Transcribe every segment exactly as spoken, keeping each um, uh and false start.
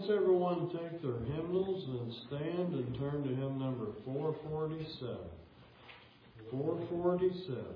Let's everyone take their hymnals and stand and turn to hymn number four forty-seven. four forty-seven.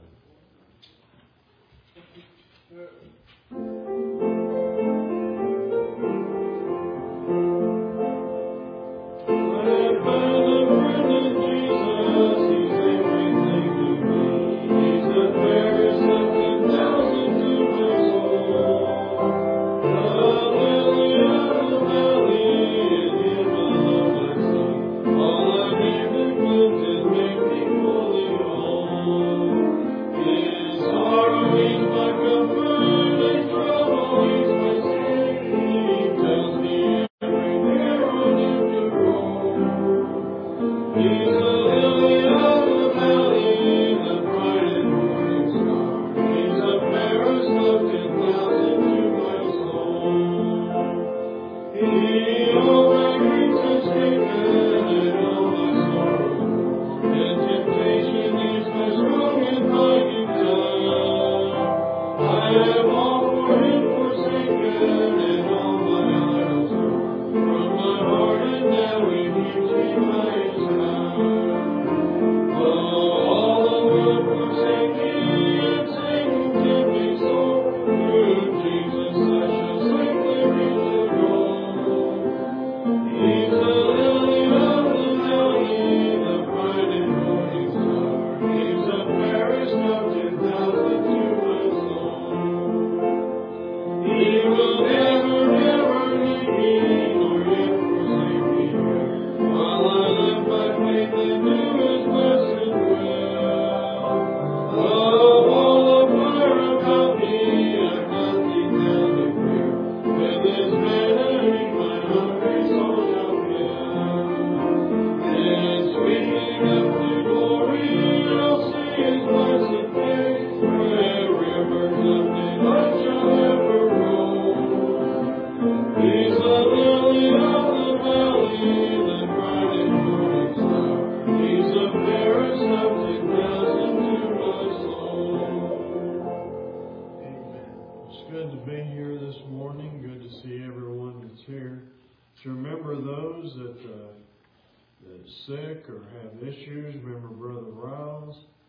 Sick or have issues, remember Brother Rouse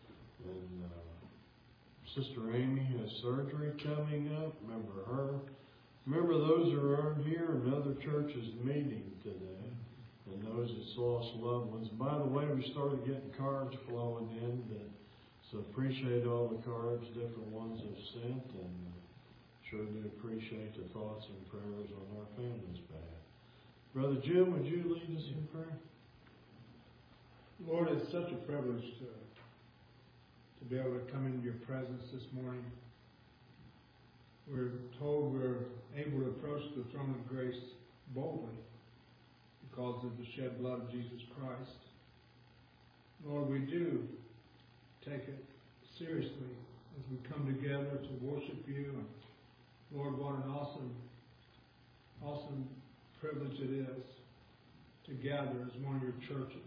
and uh, Sister Amy has surgery coming up. Remember her. Remember those who are here and other churches meeting today, and those that's lost loved ones. By the way, we started getting cards flowing in, that, so appreciate all the cards, different ones have sent, and uh, sure do appreciate the thoughts and prayers on our family's behalf. Brother Jim, would you lead us in prayer? Lord, it's such a privilege to, to be able to come into your presence this morning. We're told we're able to approach the throne of grace boldly because of the shed blood of Jesus Christ. Lord, we do take it seriously as we come together to worship you. And Lord, what an awesome, awesome privilege it is to gather as one of your churches.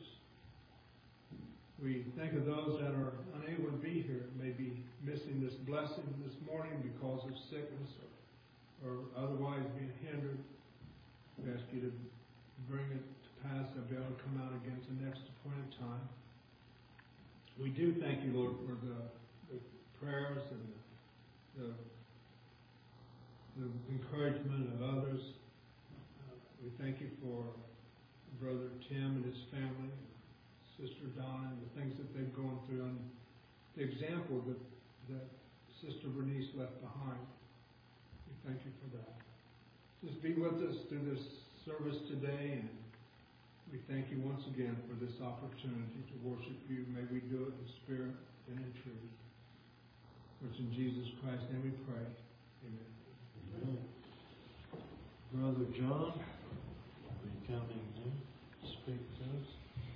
We think of those that are unable to be here, maybe missing this blessing this morning because of sickness or, or otherwise being hindered. We ask you to bring it to pass and be able to come out again to the next appointed time. We do thank you, Lord, for the, the prayers and the, the, the encouragement of others. Uh, we thank you for Brother Tim and his family, Sister Donna, and the things that they've gone through, and the example that, that Sister Bernice left behind. We thank you for that. Just be with us through this service today, and we thank you once again for this opportunity to worship you. May we do it in spirit and in truth. Which in Jesus Christ's name we pray. Amen. Amen. Brother John, will you coming in to speak to us?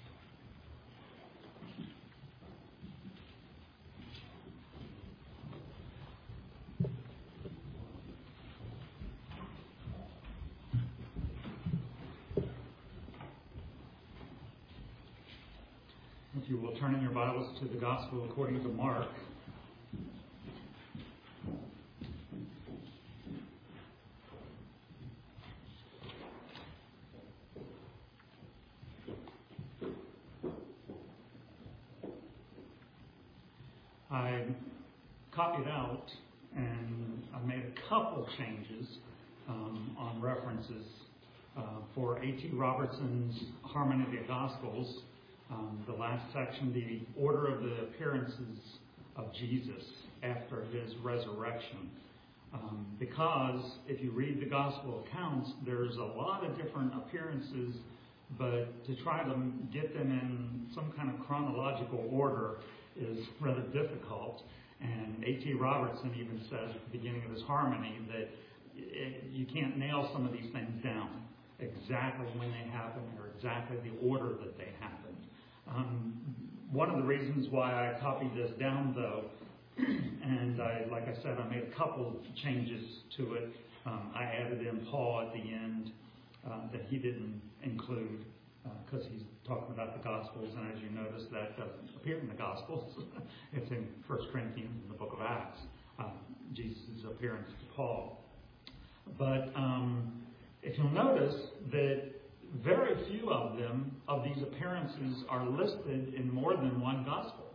If you will turn in your Bibles to the Gospel according to Mark. copied out, and I made a couple changes um, on references uh, for A T Robertson's Harmony of the Gospels. Um, the last section, the order of the appearances of Jesus after his resurrection. Um, because if you read the gospel accounts, there's a lot of different appearances, but to try to get them in some kind of chronological order is rather difficult. And A T Robertson even says at the beginning of his Harmony that it, you can't nail some of these things down exactly when they happened or exactly the order that they happened. Um, one of the reasons why I copied this down, though, and I, like I said, I made a couple changes to it. Um, I added in Paul at the end uh, that he didn't include because uh, he's talking about the Gospels, and as you notice, that doesn't appear in the Gospels. It's in First Corinthians and the book of Acts, um, Jesus' appearance to Paul. But um, if you'll notice that very few of them, of these appearances, are listed in more than one Gospel.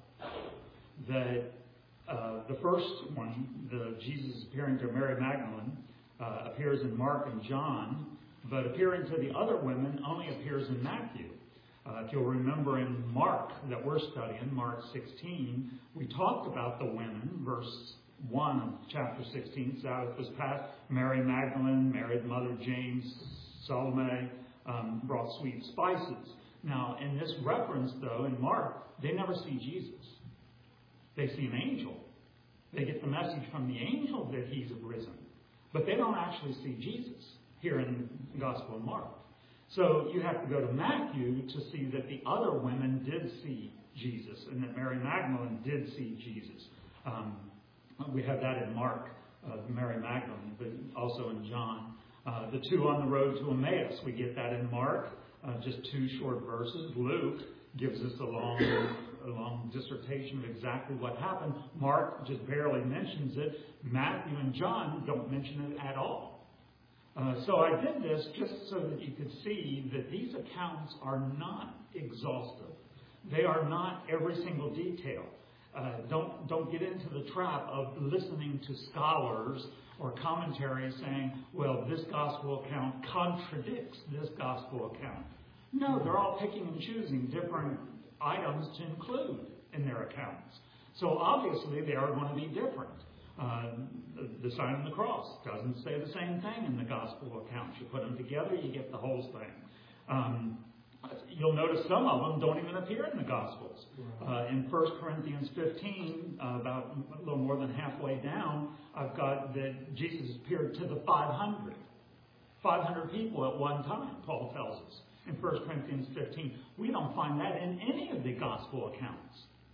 That uh, the first one, the Jesus appearing to Mary Magdalene, uh, appears in Mark and John, but appearing to the other women only appears in Matthew. Uh, if you'll remember in Mark that we're studying, Mark sixteen, we talked about the women, verse one of chapter sixteen, Sabbath was passed, Mary Magdalene, Mary the mother of James, Salome, um, brought sweet spices. Now, in this reference, though, in Mark, they never see Jesus. They see an angel. They get the message from the angel that he's arisen. But they don't actually see Jesus here in the Gospel of Mark. So you have to go to Matthew to see that the other women did see Jesus and that Mary Magdalene did see Jesus. Um, we have that in Mark, uh, Mary Magdalene, but also in John. Uh, the two on the road to Emmaus, we get that in Mark, uh, just two short verses. Luke gives us a long, a long dissertation of exactly what happened. Mark just barely mentions it. Matthew and John don't mention it at all. Uh, so I did this just so that you could see that these accounts are not exhaustive. They are not every single detail. Uh, don't don't get into the trap of listening to scholars or commentaries saying, well, this gospel account contradicts this gospel account. No, they're all picking and choosing different items to include in their accounts. So obviously they are going to be different. Uh, the, the sign of the cross doesn't say the same thing in the gospel accounts. You put them together, you get the whole thing. Um, you'll notice some of them don't even appear in the Gospels. Uh, in First Corinthians fifteen, uh, about a little more than halfway down, I've got that Jesus appeared to the five hundred. five hundred people at one time, Paul tells us. In First Corinthians fifteen. We don't find that in any of the Gospel accounts.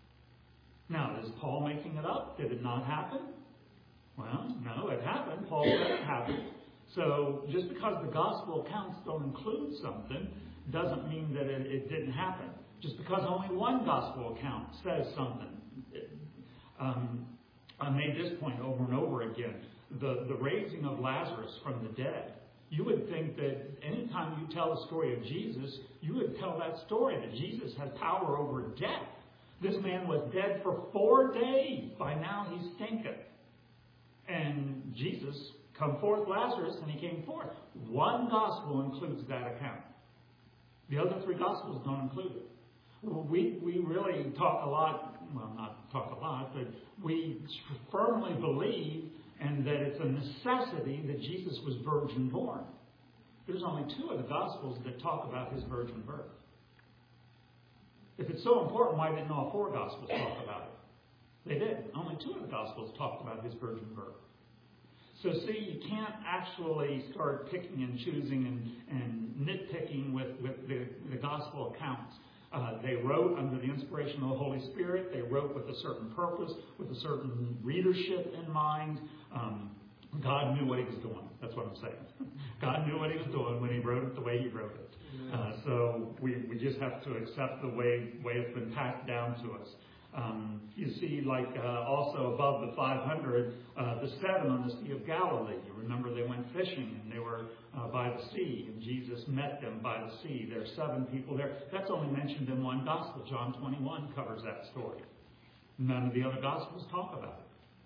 Now, is Paul making it up? Did it not happen? Well, no, it happened. Paul said it happened. So just because the Gospel accounts don't include something doesn't mean that it, it didn't happen. Just because only one Gospel account says something. Um, I made this point over and over again. The, the raising of Lazarus from the dead. You would think that anytime you tell the story of Jesus, you would tell that story that Jesus had power over death. This man was dead for four days. By now he stinketh. And Jesus, come forth Lazarus, and he came forth. One gospel includes that account. The other three gospels don't include it. We, we really talk a lot, well, not talk a lot, but we firmly believe and that it's a necessity that Jesus was virgin born. There's only two of the Gospels that talk about his virgin birth. If it's so important, why didn't all four Gospels talk about it? They did. Only two of the Gospels talked about his virgin birth. So see, you can't actually start picking and choosing and, and nitpicking with, with the, the Gospel accounts. Uh, they wrote under the inspiration of the Holy Spirit. They wrote with a certain purpose, with a certain readership in mind. Um, God knew what he was doing. That's what I'm saying. God knew what he was doing when he wrote it the way he wrote it. Uh, so we, we just have to accept the way, way it's been passed down to us. Um, you see, like uh, also above the five hundred, uh, the seven on the Sea of Galilee. You remember they went fishing and they were uh, by the sea, and Jesus met them by the sea. There are seven people there. That's only mentioned in one gospel. John twenty-one covers that story. None of the other gospels talk about it.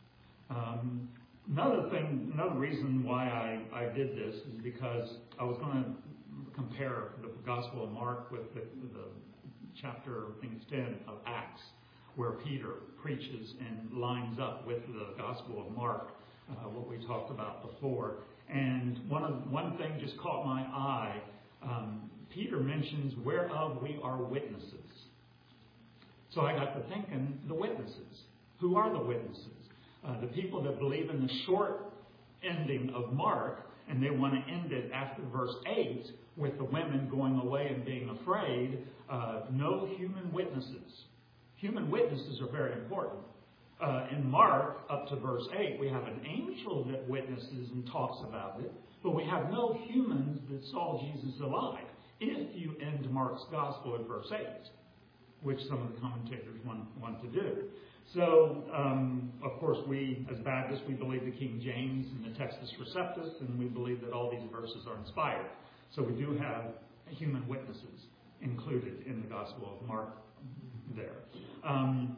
Um, another thing, another reason why I, I did this is because I was going to compare the Gospel of Mark with the, the chapter, I think it's ten, of Acts, where Peter preaches and lines up with the Gospel of Mark, uh, what we talked about before. And one of one thing just caught my eye. Um, Peter mentions, whereof we are witnesses. So I got to thinking, the witnesses. Who are the witnesses? Uh, the people that believe in the short ending of Mark, and they want to end it after verse eight, with the women going away and being afraid. Uh, no human witnesses. Human witnesses are very important. Uh, in Mark, up to verse eight, we have an angel that witnesses and talks about it, but we have no humans that saw Jesus alive, if you end Mark's Gospel at verse eight, which some of the commentators want, want to do. So, um, of course, we, as Baptists, we believe the King James and the Textus Receptus, and we believe that all these verses are inspired. So we do have human witnesses included in the Gospel of Mark there. Um,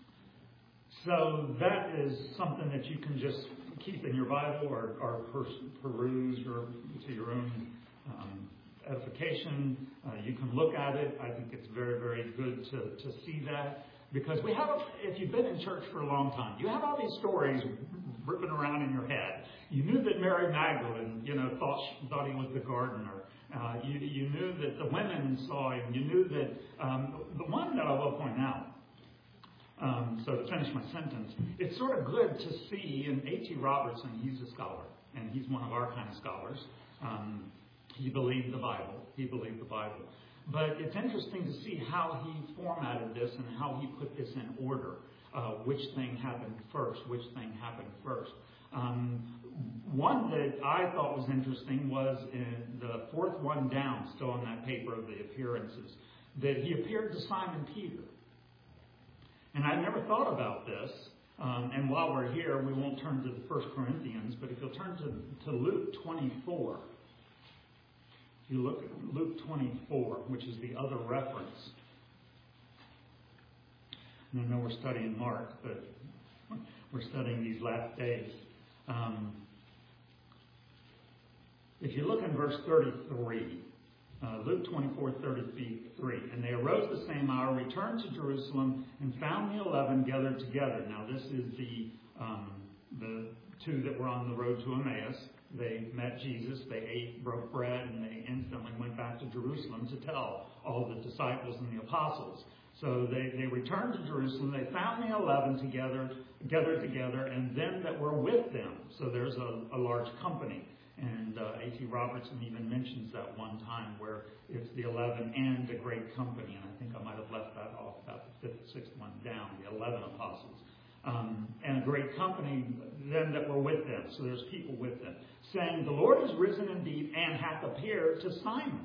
so that is something that you can just keep in your Bible or, or peruse or to your own um, edification. Uh, you can look at it. I think it's very, very good to, to see that. Because we have, if you've been in church for a long time, you have all these stories ripping around in your head. You knew that Mary Magdalene, you know, thought thought he was the gardener. Uh, you, you knew that the women saw him. You knew that um, the one that I will point out. Um, so to finish my sentence, it's sort of good to see in A T Robertson. He's a scholar, and he's one of our kind of scholars. Um, he believed the Bible. He believed the Bible. But it's interesting to see how he formatted this and how he put this in order. Uh, which thing happened first? Which thing happened first? Um, one that I thought was interesting was in the fourth one down, still on that paper of the appearances, that he appeared to Simon Peter. And I never thought about this. Um, and while we're here, we won't turn to the First Corinthians, but if you'll turn to, to Luke twenty-four. You look at Luke twenty-four, which is the other reference. And I know we're studying Mark, but we're studying these last days. Um, if you look in verse thirty-three, uh, Luke twenty-four, thirty-three, and they arose the same hour, returned to Jerusalem, and found the eleven gathered together. Now this is the um, the two that were on the road to Emmaus. They met Jesus, they ate, broke bread, and they instantly went back to Jerusalem to tell all the disciples and the apostles. So they, they returned to Jerusalem. They found the eleven together, gathered together, and them that were with them. So there's a, a large company. And uh, A T Robertson even mentions that one time where it's the eleven and a great company. And I think I might have left that off about the fifth, sixth one down, the eleven apostles. Um, and a great company, them that were with them. So there's people with them, saying, the Lord is risen indeed and hath appeared to Simon.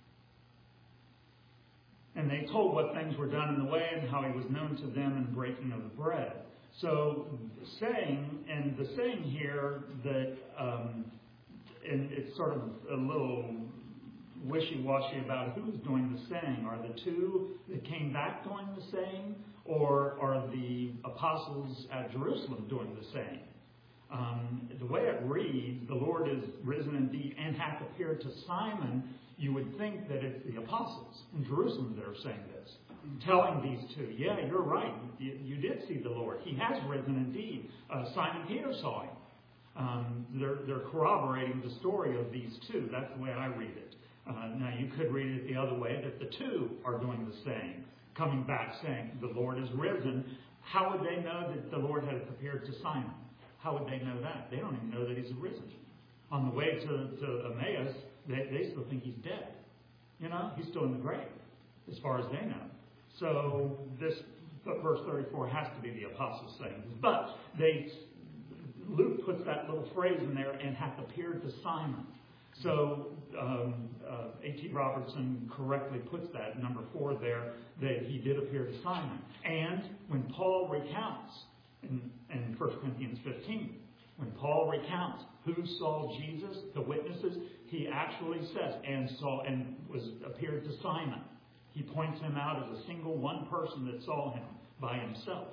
And they told what things were done in the way and how he was known to them in breaking of the bread. So saying, and the saying here that, um, and it's sort of a little wishy-washy about who's doing the saying. Are the two that came back doing the saying, or are the apostles at Jerusalem doing the saying? Um, the way it reads, the Lord is risen indeed and hath appeared to Simon, you would think that it's the apostles in Jerusalem that are saying this, telling these two, yeah, you're right, you, you did see the Lord. He has risen indeed. Uh, Simon Peter saw him. Um, they're, they're corroborating the story of these two. That's the way I read it. Uh, now, you could read it the other way, that the two are doing the same, coming back saying, the Lord is risen. How would they know that the Lord had appeared to Simon? How would they know that? They don't even know that he's risen. On the way to, to Emmaus, they, they still think he's dead. You know, he's still in the grave, as far as they know. So this verse thirty-four has to be the apostles saying this. But they, Luke puts that little phrase in there, and hath appeared to Simon. So um, uh, A T Robertson correctly puts that, number four there, that he did appear to Simon. And when Paul recounts in, in First Corinthians fifteen, when Paul recounts who saw Jesus, the witnesses, he actually says, and saw and was appeared to Simon. He points him out as a single one person that saw him by himself.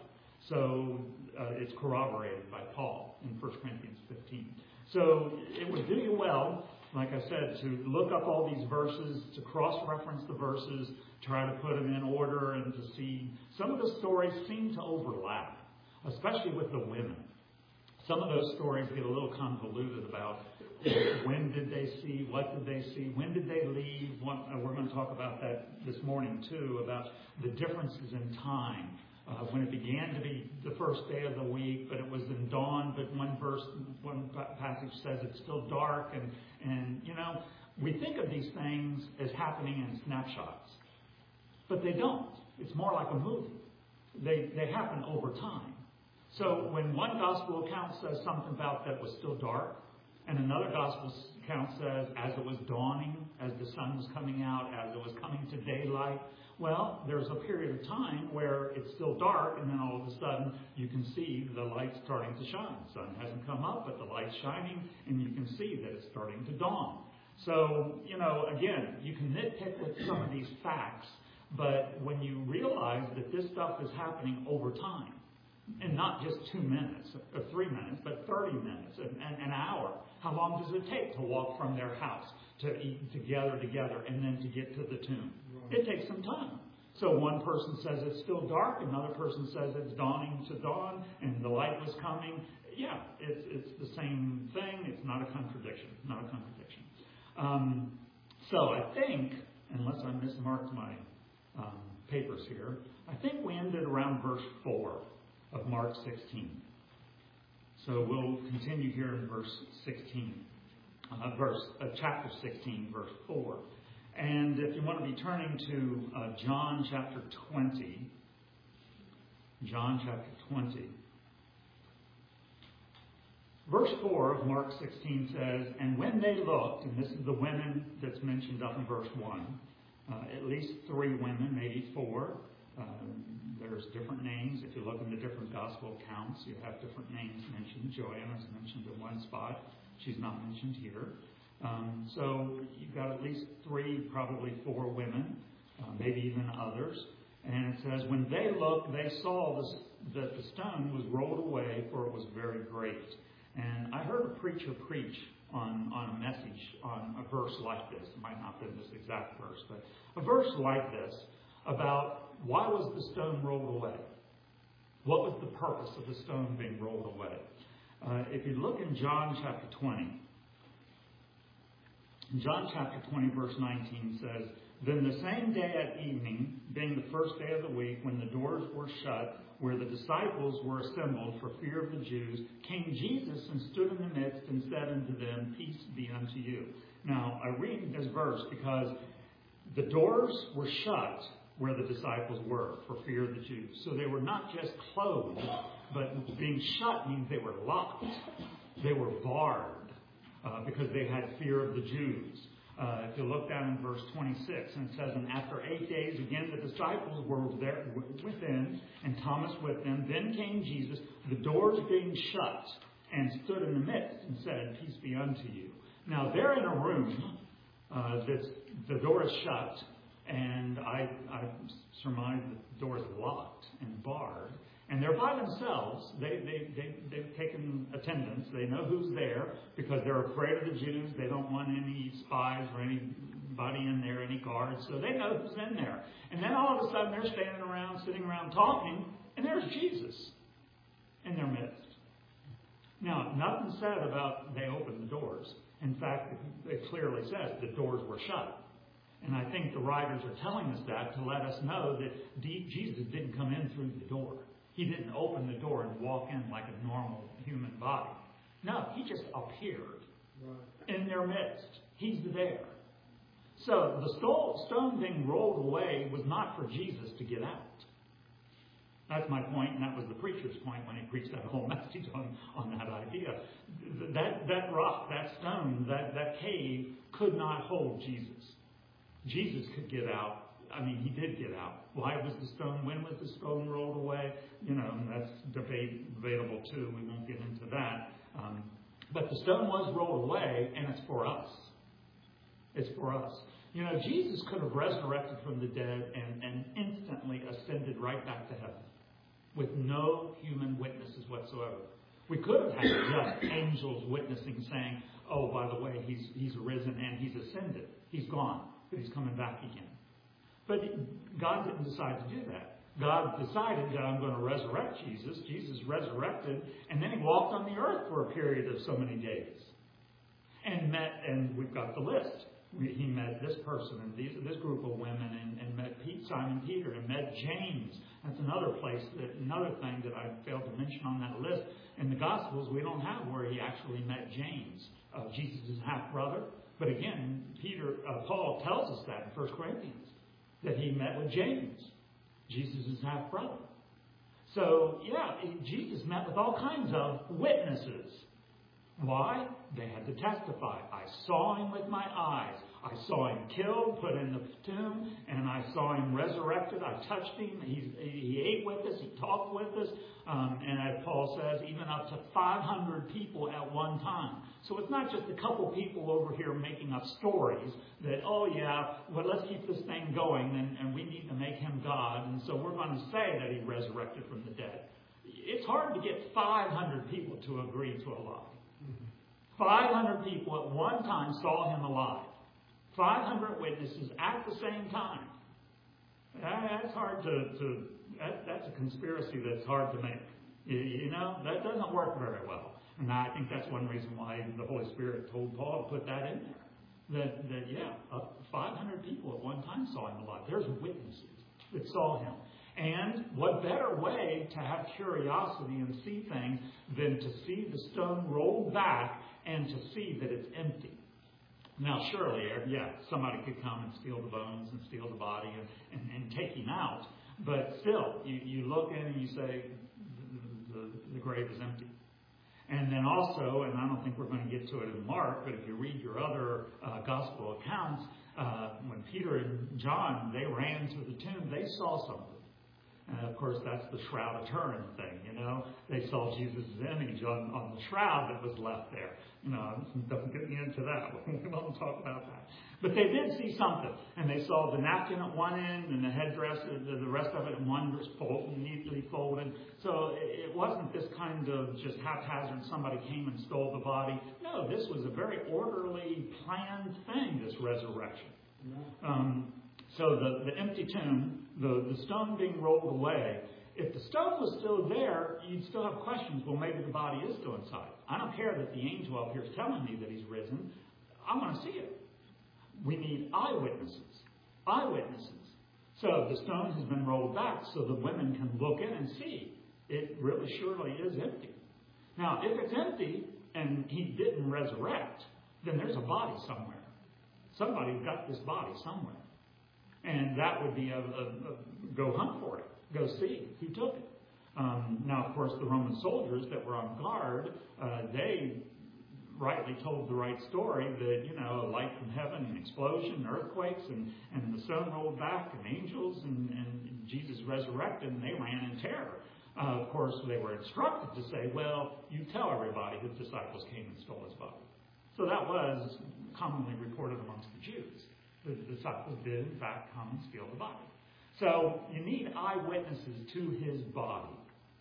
So uh, it's corroborated by Paul in First Corinthians fifteen. So it would do you well, like I said, to look up all these verses, to cross-reference the verses, try to put them in order, and to see. Some of the stories seem to overlap, especially with the women. Some of those stories get a little convoluted about when did they see, what did they see, when did they leave. What, uh, we're going to talk about that this morning too, about the differences in time. Uh, when it began to be the first day of the week, but it was in dawn, but one verse, one passage says it's still dark, and, and you know, we think of these things as happening in snapshots, but they don't. It's more like a movie. They, they happen over time. So when one gospel account says something about that was still dark, and another gospel account says as it was dawning, as the sun was coming out, as it was coming to daylight, well, there's a period of time where it's still dark, and then all of a sudden you can see the light starting to shine. The sun hasn't come up, but the light's shining, and you can see that it's starting to dawn. So, you know, again, you can nitpick with some of these facts, but when you realize that this stuff is happening over time, and not just two minutes or three minutes, but thirty minutes, and, and an hour. How long does it take to walk from their house, to eat, to gather together, and then to get to the tomb? It takes some time. So one person says it's still dark, another person says it's dawning to dawn, and the light was coming. Yeah, it's it's the same thing. It's not a contradiction. Not a contradiction. Um, so I think, unless I mismarked my um, papers here, I think we ended around verse four of Mark sixteen. So we'll continue here in verse sixteen, uh, verse uh, chapter sixteen, verse four. And if you want to be turning to uh, John chapter twenty, John chapter twenty, verse four of Mark sixteen says, "And when they looked," and this is the women that's mentioned up in verse one, uh, at least three women, maybe four. Um, there's different names. If you look in the different gospel accounts, you have different names mentioned. Joanna is mentioned in one spot. She's not mentioned here. Um, so you've got at least three, probably four women, uh, maybe even others. And it says, when they looked, they saw this, that the stone was rolled away, for it was very great. And I heard a preacher preach on, on a message on a verse like this. It might not be this exact verse, but a verse like this about why was the stone rolled away? What was the purpose of the stone being rolled away? Uh, if you look in John chapter twenty, John chapter twenty, verse nineteen says, "Then the same day at evening, being the first day of the week, when the doors were shut, where the disciples were assembled for fear of the Jews, came Jesus and stood in the midst and said unto them, Peace be unto you." Now, I read this verse because the doors were shut where the disciples were for fear of the Jews. So they were not just closed, but being shut means they were locked. They were barred uh, because they had fear of the Jews. Uh, if you look down in verse twenty-six, and it says, "And after eight days, again the disciples were there within, and Thomas with them. Then came Jesus, the doors being shut, and stood in the midst, and said, Peace be unto you." Now they're in a room uh, that's the door is shut, and I, I surmise the door is locked and barred. And they're by themselves. They, they, they, they've taken attendance. They know who's there because they're afraid of the Jews. They don't want any spies or anybody in there, any guards. So they know who's in there. And then all of a sudden they're standing around, sitting around talking, and there's Jesus in their midst. Now, nothing said about they opened the doors. In fact, it clearly says the doors were shut. And I think the writers are telling us that to let us know that Jesus didn't come in through the door. He didn't open the door and walk in like a normal human body. No, he just appeared right in their midst. He's there. So the stone being rolled away was not for Jesus to get out. That's my point, and that was the preacher's point when he preached that whole message on, on that idea. That, that rock, that stone, that, that cave could not hold Jesus. Jesus could get out. I mean, he did get out. Why was the stone, when was the stone rolled away? You know, that's debate, debatable too. We won't get into that. Um, but the stone was rolled away, and it's for us. It's for us. You know, Jesus could have resurrected from the dead and, and instantly ascended right back to heaven. with no human witnesses whatsoever. We could have had just angels witnessing, saying, oh, by the way, he's, he's risen and he's ascended. He's gone, but he's coming back again. But God didn't decide to do that. God decided that I'm going to resurrect Jesus. Jesus resurrected, and then he walked on the earth for a period of so many days. And met, and we've got the list. He met this person and these, this group of women, and, and met Pete, Simon Peter, and met James. That's another place, that another thing that I failed to mention on that list. In the Gospels, we don't have where he actually met James, uh, Jesus' half-brother. But again, Peter, uh, Paul tells us that in First Corinthians, that he met with James, Jesus' half-brother. So, yeah, Jesus met with all kinds of witnesses. Why? They had to testify. I saw him with my eyes. I saw him killed, put in the tomb, and I saw him resurrected. I touched him. He, he ate with us. He talked with us. Um, and as Paul says, even up to five hundred people at one time. So it's not just a couple people over here making up stories that, oh yeah, well, let's keep this thing going, and, and we need to make him God, and so we're going to say that he resurrected from the dead. It's hard to get five hundred people to agree to a lie. five hundred people at one time saw him alive. five hundred witnesses at the same time. That's hard to, to that, that's a conspiracy that's hard to make. You, you know, that doesn't work very well. And I think that's one reason why the Holy Spirit told Paul to put that in there. That, that yeah, up five hundred people at one time saw him alive. There's witnesses that saw him. And what better way to have curiosity and see things than to see the stone rolled back and to see that it's empty. Now, surely, yeah, somebody could come and steal the bones and steal the body and, and, and take him out. But still, you, you look in and you say, the, the, the grave is empty. And then also, and I don't think we're going to get to it in Mark, but if you read your other uh, gospel accounts, uh, when Peter and John, they ran to the tomb, they saw something. And of course, that's the Shroud of Turin thing, you know. They saw Jesus' image on, on the shroud that was left there. You know, don't get me into that. We won't talk about that. But they did see something. And they saw the napkin at one end and the headdress, the, the rest of it in one was folded, neatly folded. So it, it wasn't this kind of just haphazard, somebody came and stole the body. No, this was a very orderly, planned thing, this resurrection. Um, so the, the empty tomb, the, the stone being rolled away, if the stone was still there, you'd still have questions. Well, maybe the body is still inside. I don't care that the angel up here is telling me that he's risen. I want to see it. We need eyewitnesses. Eyewitnesses. So the stone has been rolled back so the women can look in and see. It really surely is empty. Now, if it's empty and he didn't resurrect, then there's a body somewhere. Somebody got this body somewhere. And that would be a, a, a go hunt for it. Go see who took it. Um, now, of course, the Roman soldiers that were on guard, uh, they rightly told the right story that, you know, a light from heaven, an explosion, earthquakes, and, and the stone rolled back, and angels, and, and Jesus resurrected, and they ran in terror. Uh, of course, they were instructed to say, well, you tell everybody his disciples came and stole his body. So that was commonly reported amongst the Jews. The disciples did, in fact, come and steal the body. So you need eyewitnesses to his body.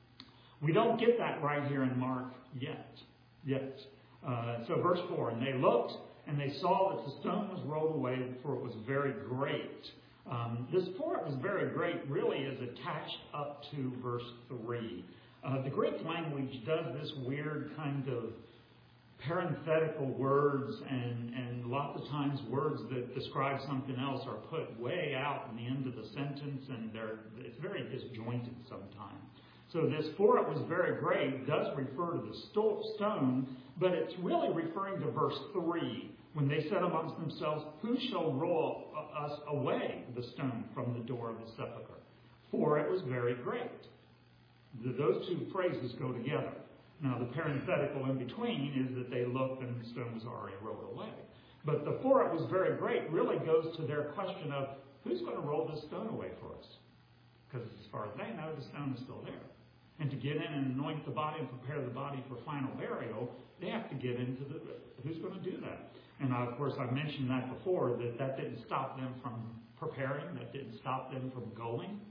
We don't get that right here in Mark yet. Yet. Uh, so verse four, and they looked, and they saw that the stone was rolled away, for it was very great. Um, this for it was very great really is attached up to verse three. Uh, the Greek language does this weird kind of parenthetical words, and, and lots of times words that describe something else are put way out in the end of the sentence, and they're, it's very disjointed sometimes. So this for it was very great does refer to the sto- stone, but it's really referring to verse three, when they said amongst themselves, who shall roll us away the stone from the door of the sepulchre? For it was very great. The, those two phrases go together. Now, the parenthetical in between is that they looked and the stone was already rolled away. But the for it was very great really goes to their question of, who's going to roll this stone away for us? Because as far as they know, the stone is still there. And to get in and anoint the body and prepare the body for final burial, they have to get into the, who's going to do that? And uh, of course, I mentioned that before, that that didn't stop them from preparing, that didn't stop them from going.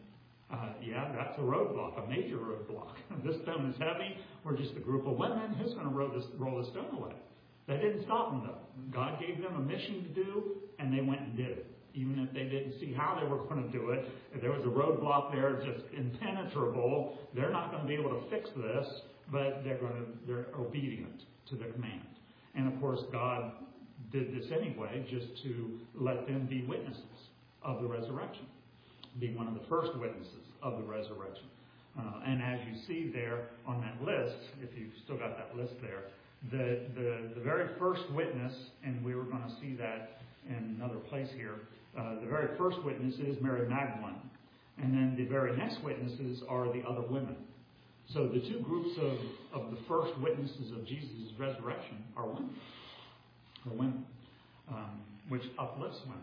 Uh, yeah, that's a roadblock, a major roadblock. This stone is heavy. We're just a group of women. Who's going to roll this, roll the stone away? That didn't stop them, though. God gave them a mission to do, and they went and did it. Even if they didn't see how they were going to do it, if there was a roadblock there just impenetrable, they're not going to be able to fix this, but they're going to, they're obedient to the command. And of course, God did this anyway, just to let them be witnesses of the resurrection, be one of the first witnesses of the resurrection. Uh, and as you see there on that list, if you've still got that list there, the, the, the very first witness, and we were going to see that in another place here, uh, the very first witness is Mary Magdalene. And then the very next witnesses are the other women. So the two groups of, of the first witnesses of Jesus' resurrection are women. Are women, um, which uplifts women.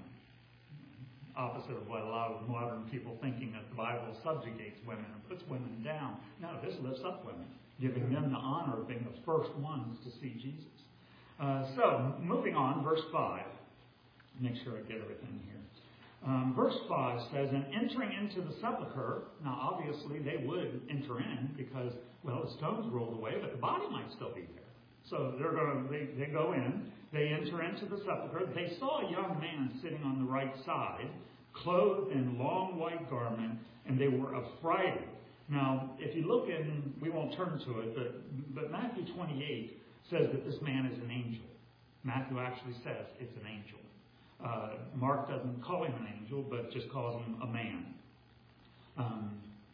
Opposite of what a lot of modern people thinking that the Bible subjugates women and puts women down. No, this lifts up women, giving them the honor of being the first ones to see Jesus. Uh, so, moving on, verse five. Make sure I get everything here. Um, verse five says, and entering into the sepulchre, now obviously they would enter in because, well, the stones rolled away, but the body might still be there. So they're going to, they, they go in, they enter into the sepulchre. They saw a young man sitting on the right side, clothed in long white garment, and they were affrighted. Now, if you look in, we won't turn to it, but, but Matthew twenty-eight says that this man is an angel. Matthew actually says it's an angel. Uh, Mark doesn't call him an angel, but just calls him a man, um,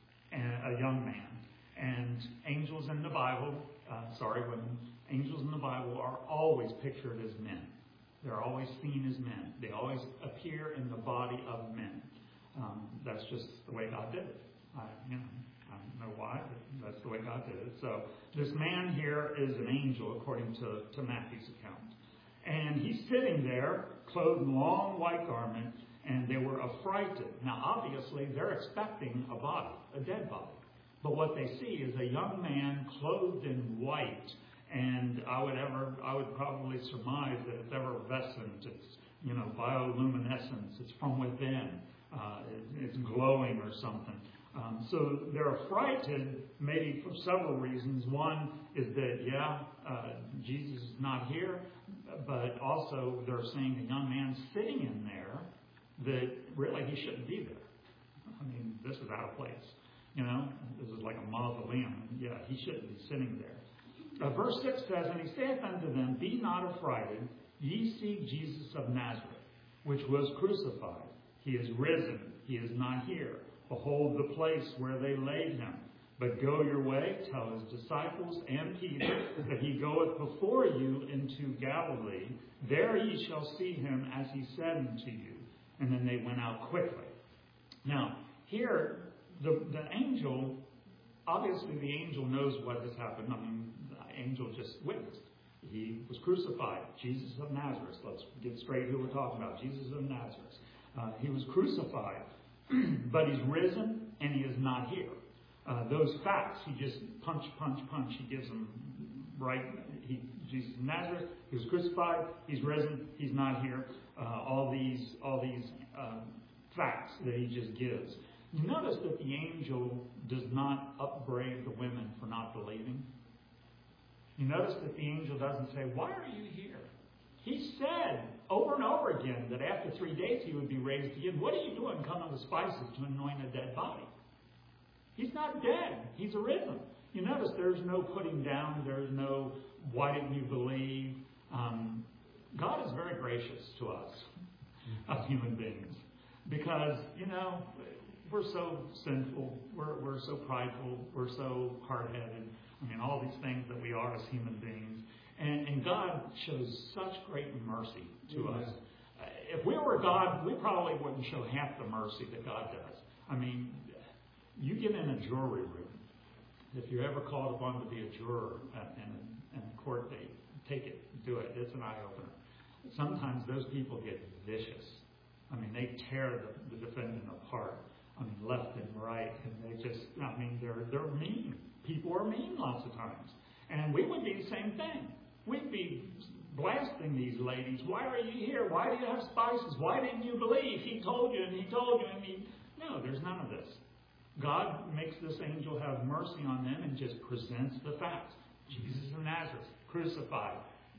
and a young man. And angels in the Bible, uh, sorry, women, angels in the Bible are always pictured as men. They're always seen as men. They always appear in the body of men. Um, that's just the way God did it. I, you know, I don't know why, but that's the way God did it. So this man here is an angel, according to, to Matthew's account. And he's sitting there, clothed in long white garment, and they were affrighted. Now, obviously, they're expecting a body, a dead body. But what they see is a young man clothed in white. And I would ever, I would probably surmise that it's effervescent. It's, you know, bioluminescence. It's from within. Uh, it, it's glowing or something. Um, so they're affrighted, maybe for several reasons. One is that, yeah, uh, Jesus is not here. But also they're saying the young man sitting in there that really he shouldn't be there. I mean, this is out of place. You know, this is like a mausoleum. Yeah, he shouldn't be sitting there. Uh, verse six says, and he saith unto them, be not affrighted, ye seek Jesus of Nazareth, which was crucified. He is risen, he is not here. Behold the place where they laid him. But go your way, tell his disciples and Peter that he goeth before you into Galilee. There ye shall see him as he said unto you. And then they went out quickly. Now, here, the, the angel, obviously the angel knows what has happened. I mean, the angel just witnessed. He was crucified. Jesus of Nazareth. Let's get straight who we're talking about. Jesus of Nazareth. Uh, he was crucified, but he's risen and he is not here. Uh, those facts, he just punch, punch, punch. He gives them right. He, Jesus of Nazareth, he was crucified, he's risen, he's not here. Uh, all these, all these uh, facts that he just gives. You notice that the angel does not upbraid the women for not believing. You notice that the angel doesn't say, "Why are you here?" He said over and over again that after three days he would be raised again. What are you doing coming with spices to anoint a dead body? He's not dead. He's arisen. You notice there's no putting down. There's no, why didn't you believe? Um, God is very gracious to us as human beings because, you know, we're so sinful. We're, we're so prideful. We're so hard-headed. I mean, all these things that we are as human beings. And, and God shows such great mercy to Amen. us. Uh, if we were God, we probably wouldn't show half the mercy that God does. I mean, you get in a jury room. If you're ever called upon to be a juror in a, in a court date, take it, do it. It's an eye-opener. Sometimes those people get vicious. I mean, they tear the, the defendant apart. I mean, left and right, and they just, I mean, they're they're mean. People are mean lots of times. And we would be the same thing. We'd be blasting these ladies. Why are you here? Why do you have spices? Why didn't you believe? He told you and he told you and he... No, there's none of this. God makes this angel have mercy on them and just presents the facts. Jesus of Nazareth, crucified,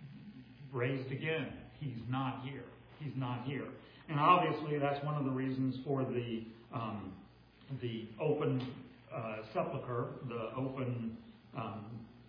raised again. He's not here. He's not here. And obviously that's one of the reasons for the um, the open uh, sepulcher, the open um,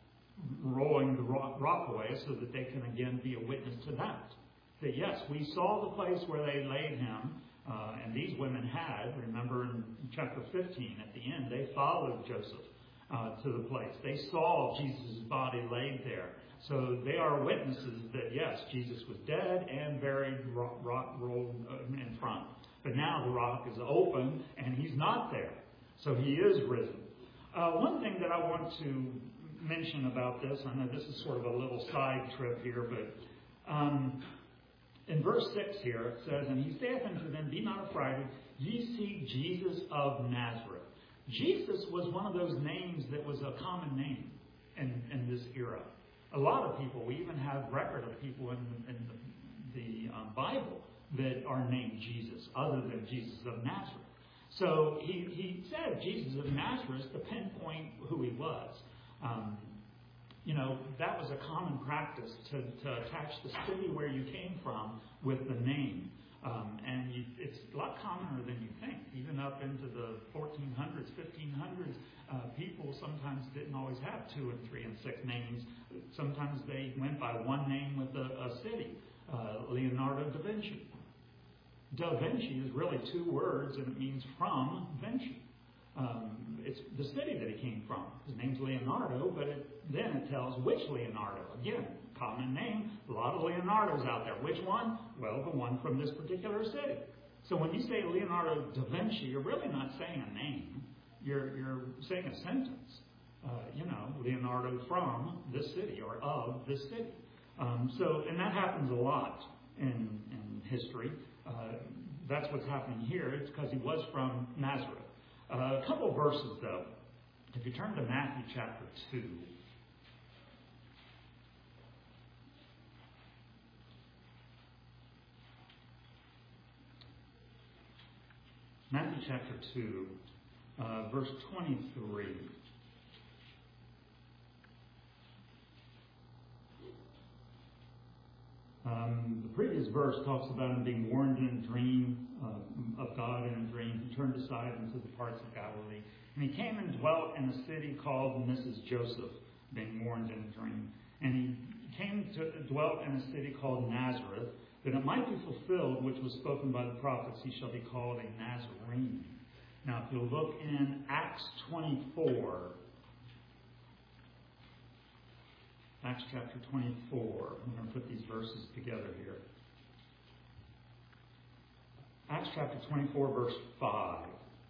rolling the rock, rock away so that they can again be a witness to that. That yes, we saw the place where they laid him, uh, and these women had, remember in chapter fifteen at the end, they followed Joseph uh, to the place. They saw Jesus' body laid there. So they are witnesses that yes, Jesus was dead and buried, rock, rock rolled in front. But now the rock is open and he's not there. So he is risen. Uh, one thing that I want to mention about this, I know this is sort of a little side trip here, but um, in verse six here it says, "And he saith unto them, Be not affrighted, ye seek Jesus of Nazareth." Jesus was one of those names that was a common name in, in this era. A lot of people, we even have record of people in, in the, the um, Bible that are named Jesus, other than Jesus of Nazareth. So he, he said Jesus of Nazareth to pinpoint who he was. Um, you know, that was a common practice to, to attach the city where you came from with the name. Um, and you, it's a lot commoner than you think. Even up into the fourteen hundreds, fifteen hundreds, uh, people sometimes didn't always have two and three and six names. Sometimes they went by one name with a, a city. Uh, Leonardo da Vinci. Da Vinci is really two words, and it means from Vinci. Um, it's the city that he came from. His name's Leonardo, but it, then it tells which Leonardo. Again, common name, a lot of Leonardos out there. Which one? Well, the one from this particular city. So when you say Leonardo da Vinci, you're really not saying a name. You're, you're saying a sentence. Uh, you know, Leonardo from this city or of this city. Um, so, and that happens a lot in, in history. Uh, that's what's happening here. It's because he was from Nazareth. Uh, a couple of verses, though. If you turn to Matthew chapter two. Matthew chapter two, uh, verse twenty-three. Um, the previous verse talks about him being warned in a dream uh, of God in a dream. He turned aside into the parts of Galilee. And he came and dwelt in a city called Missus Joseph, being warned in a dream. And he came to dwelt in a city called Nazareth, that it might be fulfilled, which was spoken by the prophets, he shall be called a Nazarene. Now, if you'll look in Acts twenty-four, Acts chapter twenty-four. I'm going to put these verses together here. Acts chapter twenty-four, verse five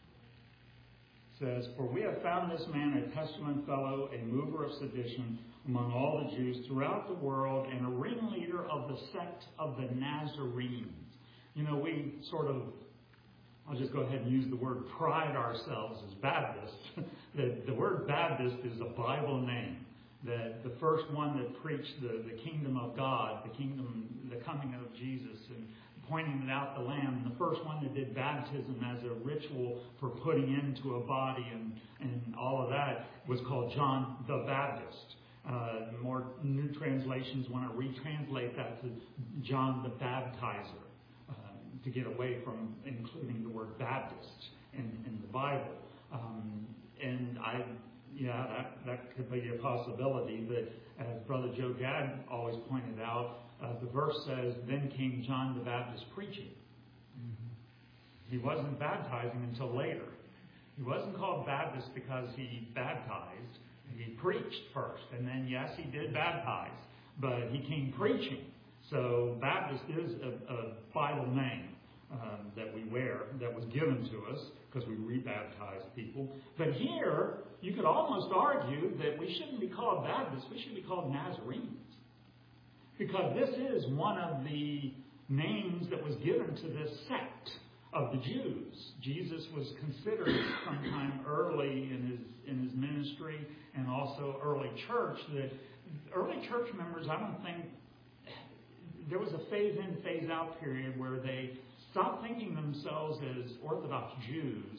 says, "For we have found this man a pestilent fellow, a mover of sedition among all the Jews throughout the world, and a ringleader of the sect of the Nazarenes." You know, we sort of, I'll just go ahead and use the word pride ourselves as Baptists. the, the word Baptist is a Bible name. That the first one that preached the, the kingdom of God, the kingdom, the coming of Jesus, and pointing it out the Lamb, and the first one that did baptism as a ritual for putting into a body and, and all of that was called John the Baptist. Uh, more new translations want to retranslate that to John the Baptizer uh, to get away from including the word Baptist in, in the Bible. Um, and I... Yeah, that, that could be a possibility, but as Brother Joe Gadd always pointed out, uh, the verse says, "Then came John the Baptist preaching." Mm-hmm. He wasn't baptizing until later. He wasn't called Baptist because he baptized. He preached first, and then, yes, he did baptize, but he came preaching. So Baptist is a, a Bible name um, that we wear, that was given to us, because we rebaptize people. But here, you could almost argue that we shouldn't be called Baptists, we should be called Nazarenes. Because this is one of the names that was given to this sect of the Jews. Jesus was considered sometime early in his in his ministry and also early church that early church members, I don't think, there was a phase-in, phase-out period where they stopped thinking themselves as Orthodox Jews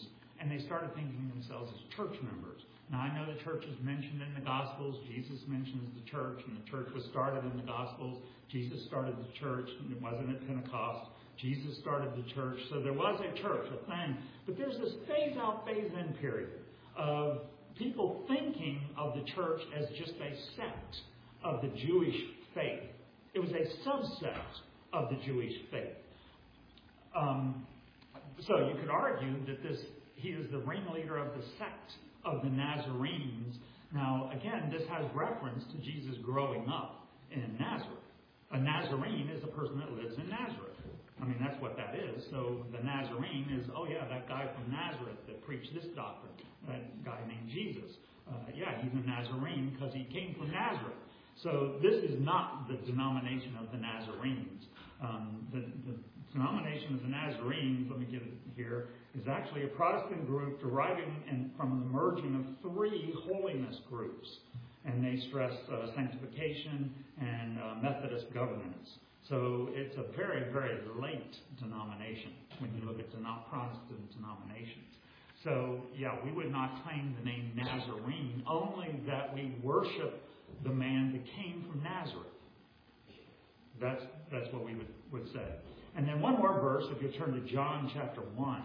and they started thinking of themselves as church members. Now, I know the church is mentioned in the Gospels. Jesus mentions the church, and the church was started in the Gospels. Jesus started the church, and it wasn't at Pentecost. Jesus started the church, so there was a church, a thing. But there's this phase-out, phase-in period of people thinking of the church as just a sect of the Jewish faith. It was a subset of the Jewish faith. Um, so you could argue that this he is the ringleader of the sect of the Nazarenes. Now, again, this has reference to Jesus growing up in Nazareth. A Nazarene is a person that lives in Nazareth. I mean, that's what that is. So the Nazarene is, oh yeah, that guy from Nazareth that preached this doctrine, that guy named Jesus. Uh, yeah, he's a Nazarene because he came from Nazareth. So this is not the denomination of the Nazarenes. Um, the, the denomination of the Nazarenes, let me get it here, is actually a Protestant group deriving in, from the merging of three holiness groups. And they stress uh, sanctification and uh, Methodist governance. So it's a very, very late denomination when you look at the Protestant denominations. So, yeah, we would not claim the name Nazarene, only that we worship the man that came from Nazareth. That's that's what we would, would say. And then one more verse, if you turn to John chapter one.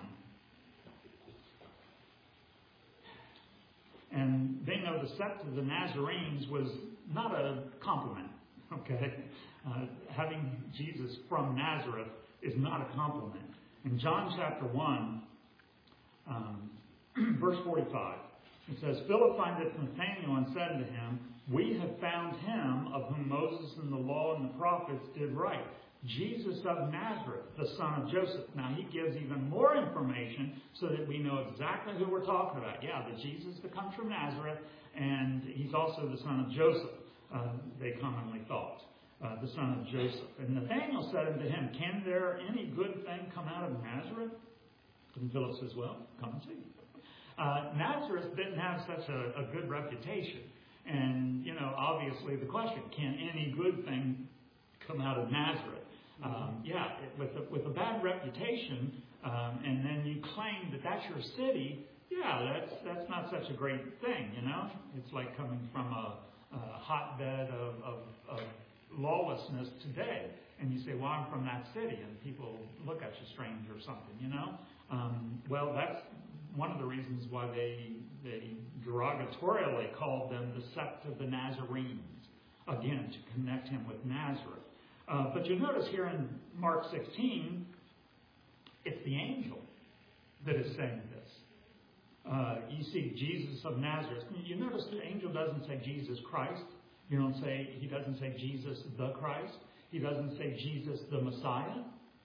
And they know the sect of the Nazarenes was not a compliment, okay? Uh, having Jesus from Nazareth is not a compliment. In John chapter one, um, verse forty-five, it says, Philip findeth Nathanael and said unto him, We have found him of whom Moses and the law and the prophets did write, Jesus of Nazareth, the son of Joseph. Now he gives even more information so that we know exactly who we're talking about. Yeah, the Jesus that comes from Nazareth, and he's also the son of Joseph, uh, they commonly thought. Uh, the son of Joseph. And Nathanael said unto him, Can there any good thing come out of Nazareth? And Philip says, Well, come and see. Uh, Nazareth didn't have such a, a good reputation. And, you know, obviously the question, can any good thing come out of Nazareth? Um, yeah, with a, with a bad reputation, um, and then you claim that that's your city, yeah, that's that's not such a great thing, you know? It's like coming from a, a hotbed of, of, of lawlessness today, and you say, well, I'm from that city, and people look at you strange or something, you know? Um, well, that's one of the reasons why they, they derogatorily called them the sect of the Nazarenes, again, to connect him with Nazareth. Uh, but you notice here in Mark sixteen, it's the angel that is saying this. Uh, you see Jesus of Nazareth. You notice the angel doesn't say Jesus Christ. You don't say, he doesn't say Jesus the Christ. He doesn't say Jesus the Messiah.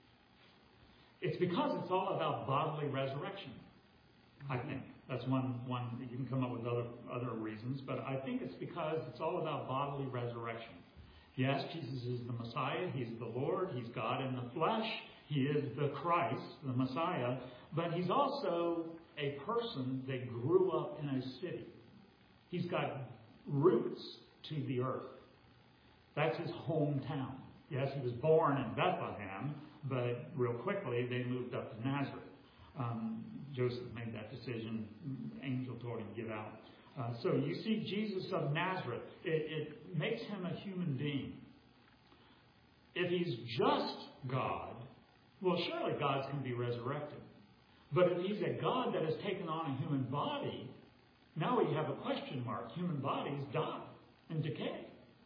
It's because it's all about bodily resurrection, I think. That's one, one, you can come up with other, other reasons, but I think it's because it's all about bodily resurrection. Yes, Jesus is the Messiah. He's the Lord. He's God in the flesh. He is the Christ, the Messiah. But he's also a person that grew up in a city. He's got roots to the earth. That's his hometown. Yes, he was born in Bethlehem, but real quickly they moved up to Nazareth. Um, Joseph made that decision. Angel told him to get out. Uh, so you see Jesus of Nazareth. It, it makes him a human being. If he's just God, well, surely gods can be resurrected. But if he's a God that has taken on a human body, now we have a question mark. Human bodies die and decay.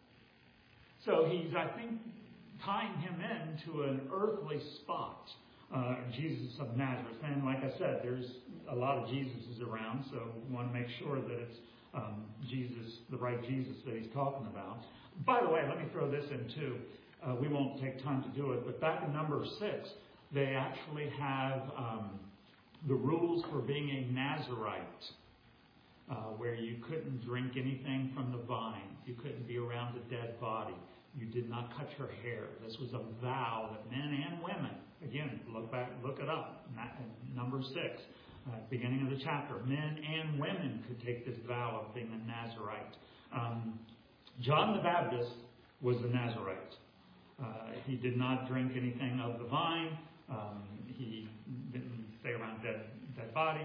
So he's, I think, tying him into an earthly spot, uh, Jesus of Nazareth. And like I said, there's a lot of Jesuses around, so we want to make sure that it's um, Jesus, the right Jesus that he's talking about. By the way, let me throw this in too. Uh, we won't take time to do it, but back in number six, they actually have um, the rules for being a Nazarite, uh, where you couldn't drink anything from the vine. You couldn't be around a dead body. You did not cut your hair. This was a vow that men and women, again, look back, look it up, number six, uh, beginning of the chapter, men and women could take this vow of being a Nazarite. Um, John the Baptist was a Nazarite. Uh, he did not drink anything of the vine. Um, he didn't stay around dead, dead bodies. He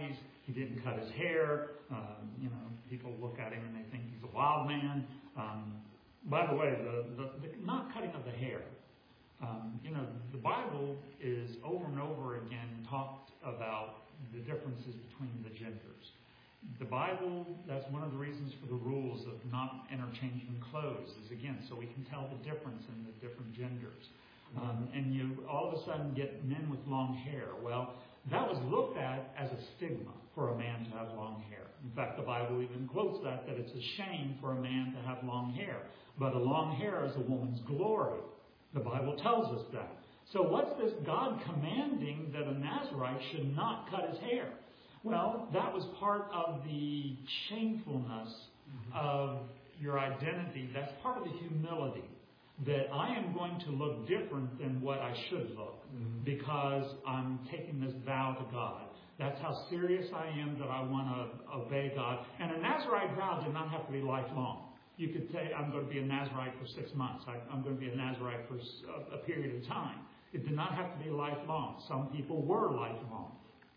he didn't cut his hair. Um, you know, people look at him and they think he's a wild man. Um, by the way, the, the, the not cutting of the hair. Um, you know, the Bible is over and over again talked about the differences between the genders. The Bible, that's one of the reasons for the rules of not interchanging clothes, is again, so we can tell the difference in the different genders. Um, and you all of a sudden get men with long hair. Well, that was looked at as a stigma for a man to have long hair. In fact, the Bible even quotes that, that it's a shame for a man to have long hair. But a long hair is a woman's glory. The Bible tells us that. So what's this God commanding that a Nazirite should not cut his hair? Well, that was part of the shamefulness of your identity. That's part of the humility. That I am going to look different than what I should look mm-hmm. because I'm taking this vow to God. That's how serious I am that I want to obey God. And a Nazirite vow did not have to be lifelong. You could say, I'm going to be a Nazirite for six months. I, I'm going to be a Nazirite for a, a period of time. It did not have to be lifelong. Some people were lifelong.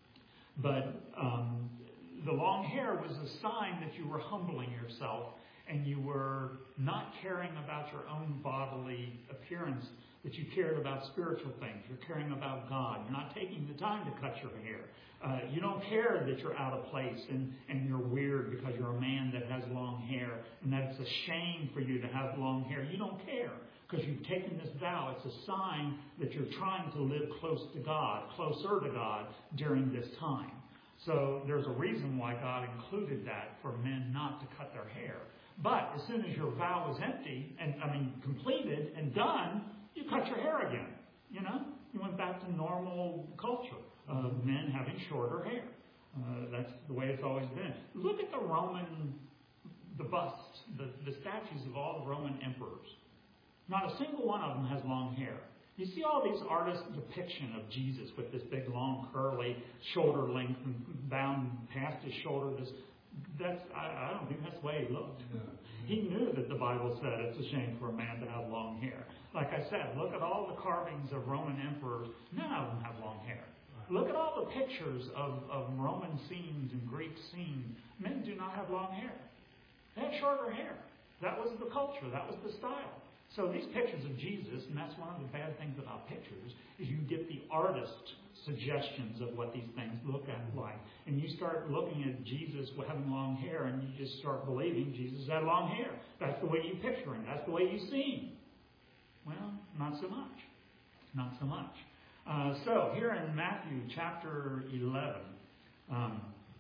But um, the long hair was a sign that you were humbling yourself and you were not caring about your own bodily appearance, that you cared about spiritual things. You're caring about God. You're not taking the time to cut your hair. Uh, you don't care that you're out of place and, and you're weird because you're a man that has long hair and that it's a shame for you to have long hair. You don't care because you've taken this vow. It's a sign that you're trying to live close to God, closer to God during this time. So there's a reason why God included that for men not to cut their hair. But as soon as your vow is empty, and I mean completed and done, you cut your hair again. You know, you went back to normal culture of men having shorter hair. Uh, that's the way it's always been. Look at the Roman, the busts, the, the statues of all the Roman emperors. Not a single one of them has long hair. You see all these artists' depiction of Jesus with this big, long, curly shoulder length and bound past his shoulder. This, that's I, I don't think that's the way he looked. Yeah. He knew that the Bible said it's a shame for a man to have long hair. Like I said, look at all the carvings of Roman emperors. None of them have long hair. Look at all the pictures of, of Roman scenes and Greek scenes. Men do not have long hair. They have shorter hair. That was the culture. That was the style. So these pictures of Jesus, and that's one of the bad things about pictures, is you get the artist suggestions of what these things look at like. And you start looking at Jesus having long hair, and you just start believing Jesus had long hair. That's the way you picture him. That's the way you see him. Well, not so much. Not so much. Uh, so here in Matthew chapter eleven, um,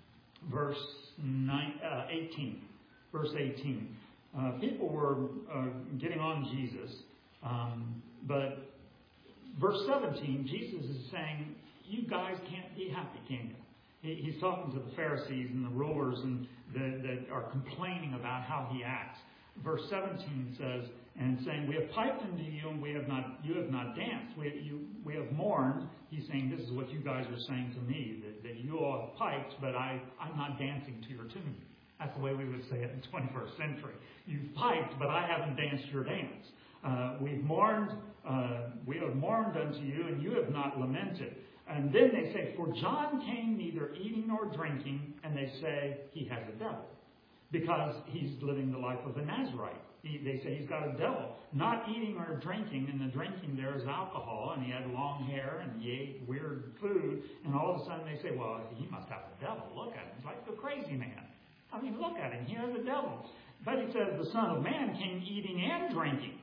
verse nine, uh, eighteen, verse eighteen, uh, people were uh, getting on Jesus, um, but verse seventeen, Jesus is saying, "You guys can't be happy, can you?" He, he's talking to the Pharisees and the rulers and the, that are complaining about how he acts. Verse seventeen says, and saying, "We have piped unto you, and we have not. You have not danced. We you we have mourned." He's saying, "This is what you guys are saying to me, that, that you all have piped, but I I'm not dancing to your tune." That's the way we would say it in the twenty-first century. You've piped, but I haven't danced your dance. Uh, we've mourned. Uh, we have mourned unto you, and you have not lamented. And then they say, "For John came neither eating nor drinking," and they say he has a devil because he's living the life of a Nazirite. He, they say he's got a devil. Not eating or drinking, and the drinking there is alcohol, and he had long hair, and he ate weird food, and all of a sudden they say, "Well, he must have a devil. Look at him. He's like the crazy man. I mean, look at him. He has a devil." But he says the Son of Man came eating and drinking.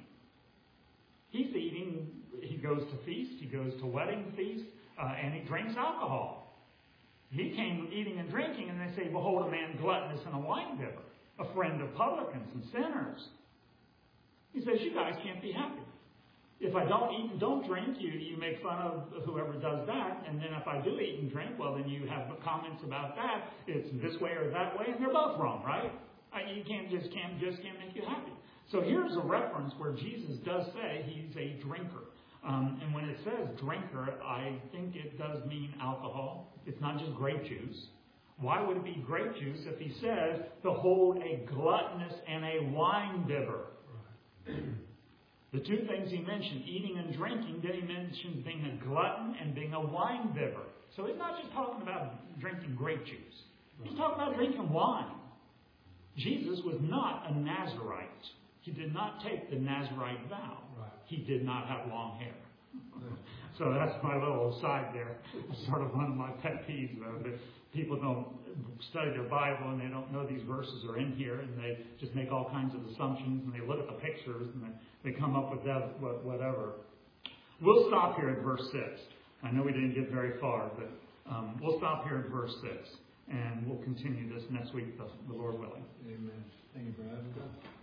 He's eating, he goes to feasts, he goes to wedding feasts, uh, and he drinks alcohol. He came eating and drinking, and they say, "Behold, a man gluttonous and a winebibber, a friend of publicans and sinners." He says, "You guys can't be happy. If I don't eat and don't drink, you, you make fun of whoever does that. And then if I do eat and drink, well, then you have comments about that. It's this way or that way, and they're both wrong, right? I, you can't just can't just can't make you happy." So here's a reference where Jesus does say he's a drinker. Um, and when it says drinker, I think it does mean alcohol. It's not just grape juice. Why would it be grape juice if he says, "Behold, a gluttonous and a winebibber"? The two things he mentioned, eating and drinking, then he mentioned being a glutton and being a winebibber. So he's not just talking about drinking grape juice. He's talking about drinking wine. Jesus was not a Nazarite. He did not take the Nazarite vow. Right. He did not have long hair. So that's my little aside there. It's sort of one of my pet peeves, though, that people don't study their Bible and they don't know these verses are in here, and they just make all kinds of assumptions, and they look at the pictures and they, they come up with that, whatever. We'll stop here at verse six. I know we didn't get very far, but um, we'll stop here at verse six, and we'll continue this next week, the, the Lord willing. Amen. Thank you, Brad.